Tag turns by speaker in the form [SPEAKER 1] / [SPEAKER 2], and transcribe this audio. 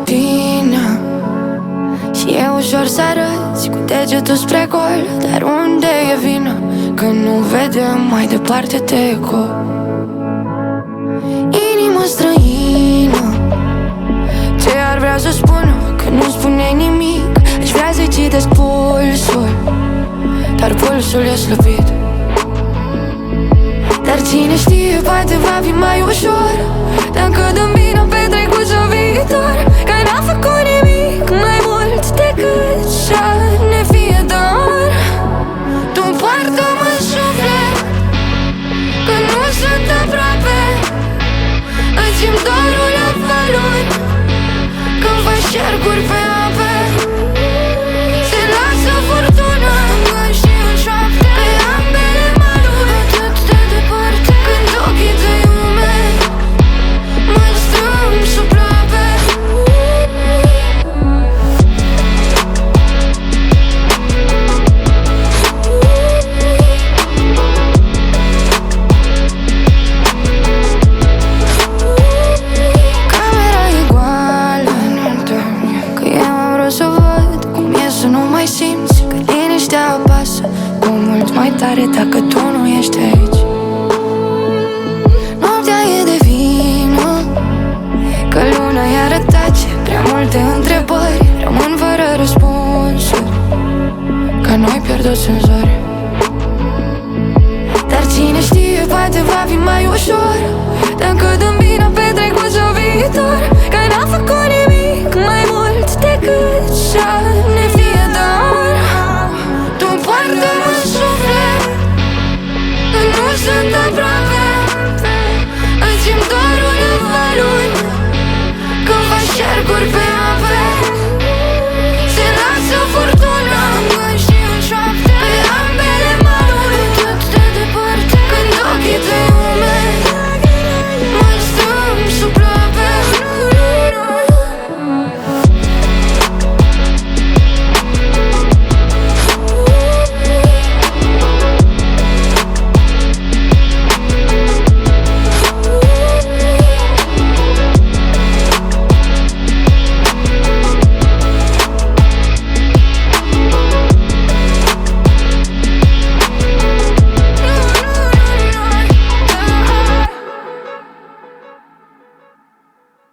[SPEAKER 1] tine și e ușor să arăți cu degetul spre gol, dar unde e vina? Că nu vedem mai departe de eco. Inima străină, ce ar vrea să spună, că nu spune nimic. Aș vrea să-i citesc pulsul, dar pulsul e slăbit. Dar cine știe, poate va fi mai ușor dacă dăm bine petrecut și-o viitor. Că n-am făcut nimic mai mult decât să ne fie dor. Tu poartă-mă în suflet, că nu sunt aproape. Îți simt dorul la valuri când faci cercuri pe